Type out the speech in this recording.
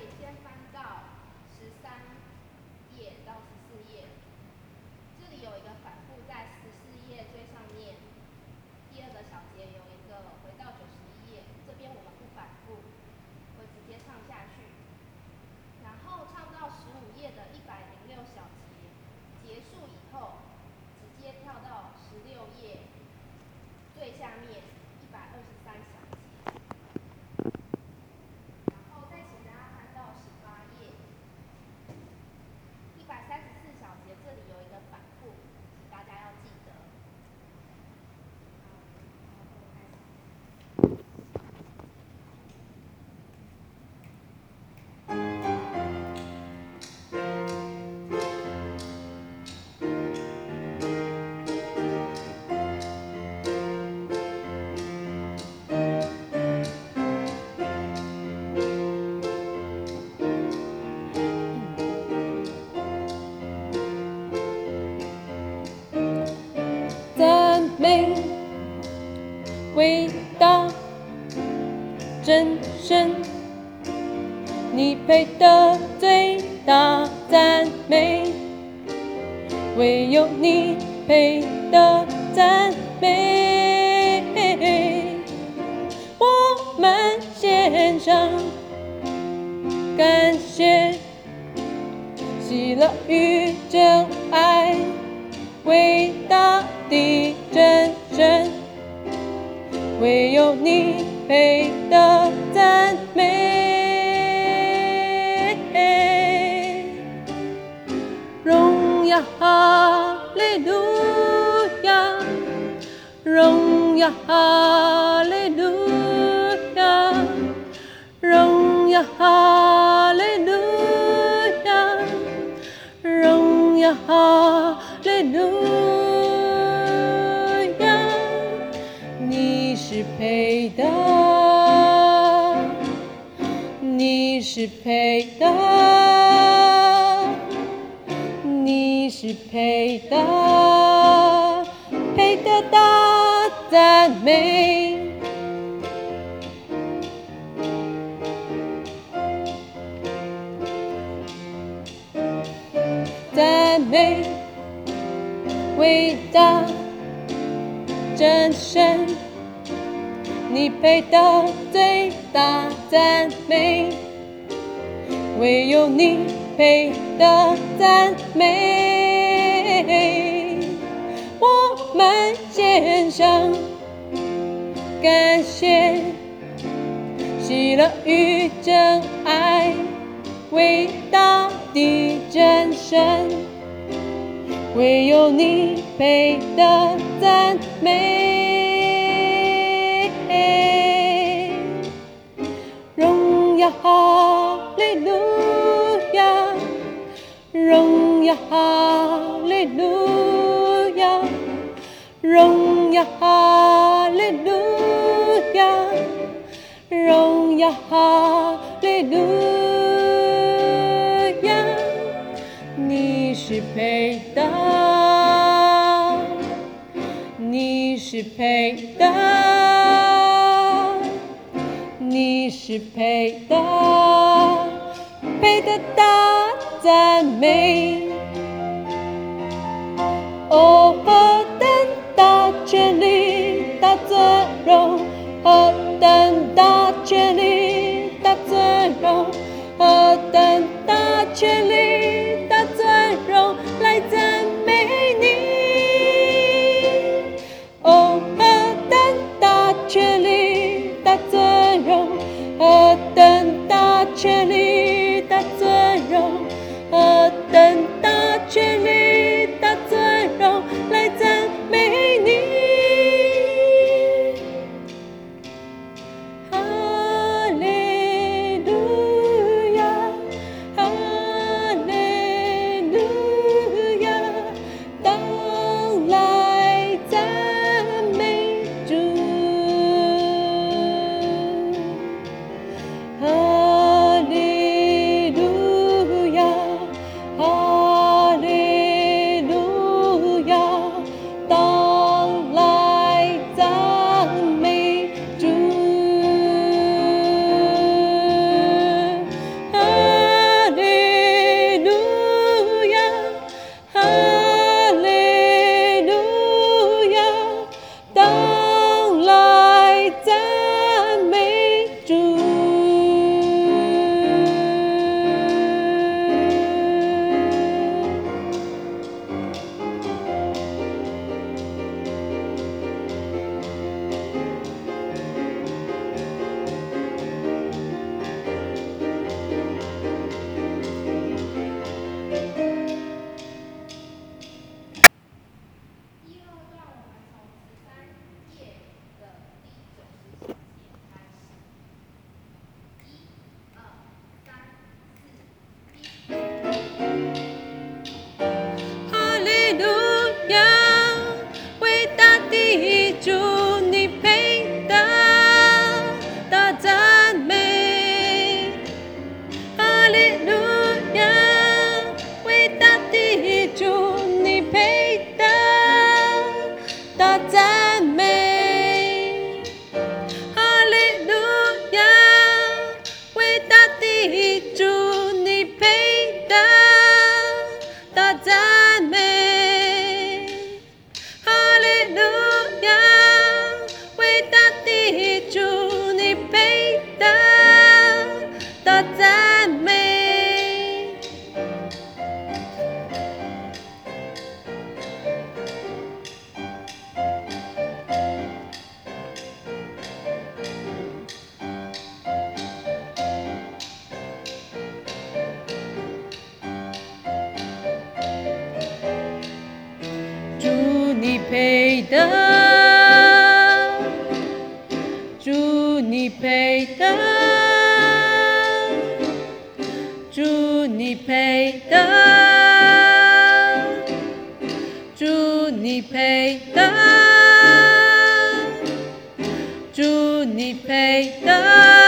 以先翻到13页到14页，这里有一个反复在14页最上面，第二个小节有一个回到91页，这边我们不反复，会直接唱下去。然后唱到15页的106小节结束以后，直接跳到16页最下面123小节。然后再请大家翻到18页，134小节这里有一个反复，请大家要记得。 赞美、伟大、真神，你配得最大赞美，唯有你配得赞美。我们献上感谢，喜乐与真爱，伟大的真神，唯有你配得赞美。荣耀哈利路亚，荣耀哈利路亚，荣耀哈利路亚，荣耀哈利路亚，你是配的，你是配的，你是配的，配得大赞美。赞美、伟大、真神，你配得最大赞美，唯有你配得赞美。我们献上感谢，喜乐与真爱，伟大的真神，唯有你配得赞美。荣耀哈利路亚，荣耀哈利路亚，荣耀哈利路亚，荣耀哈利路亚，你是配的，你是配的，你是配的，配得大赞美。哦，何等大权力，大尊荣，何等大权力，大尊荣，何等大权力，大尊荣，来赞美你。哦，何等大权力，大尊荣，何等大权力，大尊荣，何等大权力，大尊荣，来的，祝你配的，祝你配的，祝你配的，祝你配的。